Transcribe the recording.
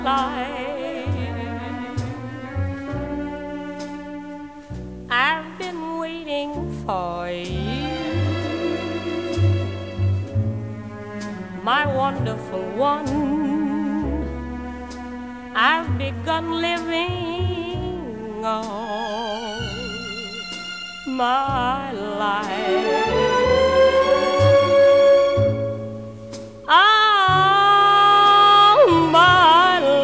life. I've been waiting for you, my wonderful one. I've begun living on my life.